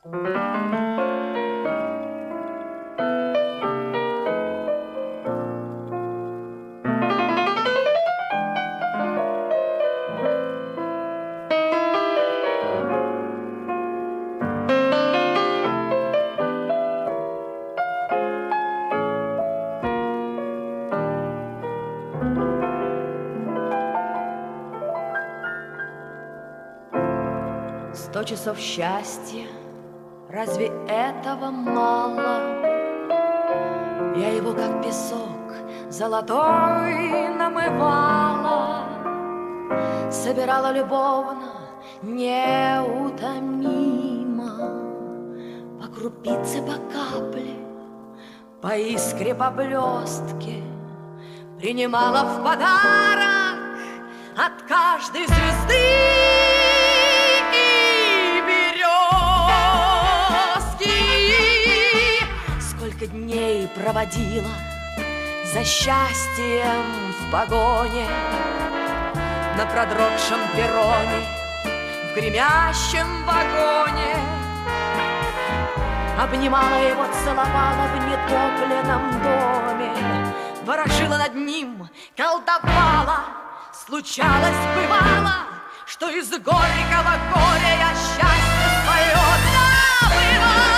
100 часов счастья, разве этого мало? Я его, как песок золотой, намывала, собирала любовно, неутомимо, по крупице, по капле, по искре, по блестке, принимала в подарок от каждой звезды. Дней проводила за счастьем в погоне, на продрогшем перроне, в гремящем вагоне. Обнимала его, целовала в нетопленном доме, ворожила над ним, колдовала. Случалось, бывало, что из горького горя я счастье свое добывала.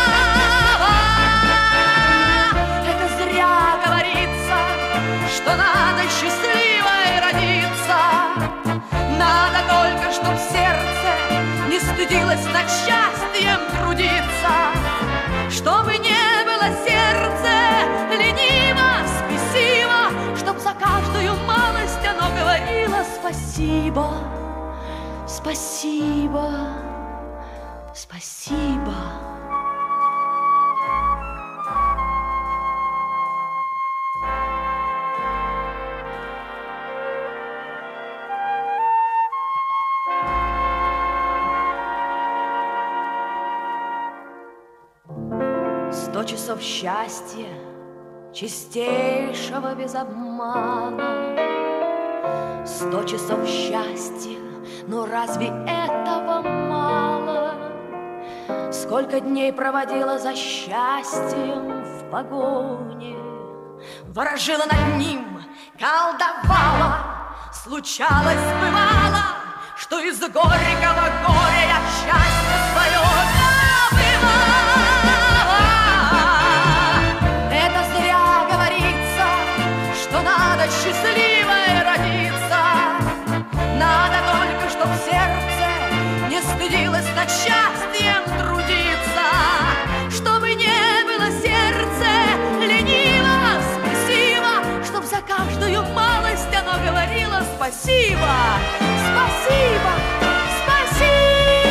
Что надо счастливой родиться, надо только, чтоб сердце не стыдилось над счастьем трудиться, чтобы не было сердце лениво, спесиво, чтоб за каждую малость оно говорило спасибо, спасибо, спасибо. 100 часов счастья, чистейшего без обмана. 100 часов счастья, но разве этого мало? Сколько дней проводила за счастьем в погоне, ворожила над ним, колдовала. Случалось, бывало, что из горького горя я счастье свое добывала. Надо счастливой родиться, надо только, чтоб сердце не стыдилось над счастьем трудиться, чтобы не было сердце лениво, спесиво, чтоб за каждую малость оно говорило спасибо, спасибо, спасибо.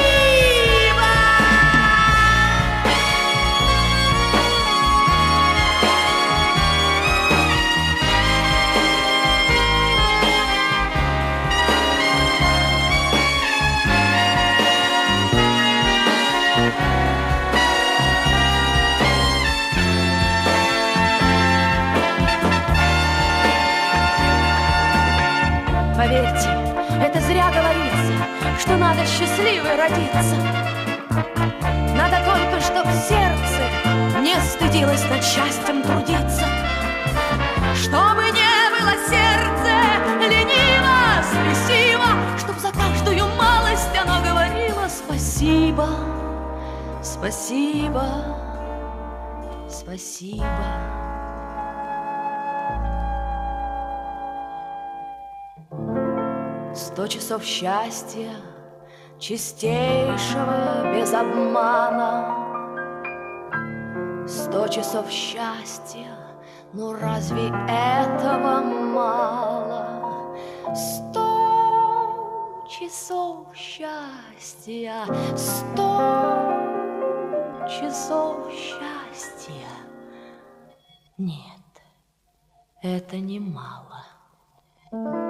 Поверьте, это зря говорится, что надо счастливой родиться. Надо только, чтоб сердце не стыдилось над счастьем трудиться, чтобы не было сердце лениво, спесиво, чтоб за каждую малость оно говорило спасибо, спасибо, спасибо. 100 часов счастья, чистейшего без обмана. 100 часов счастья, ну разве этого мало? 100 часов счастья, 100 часов счастья. Нет, это не мало.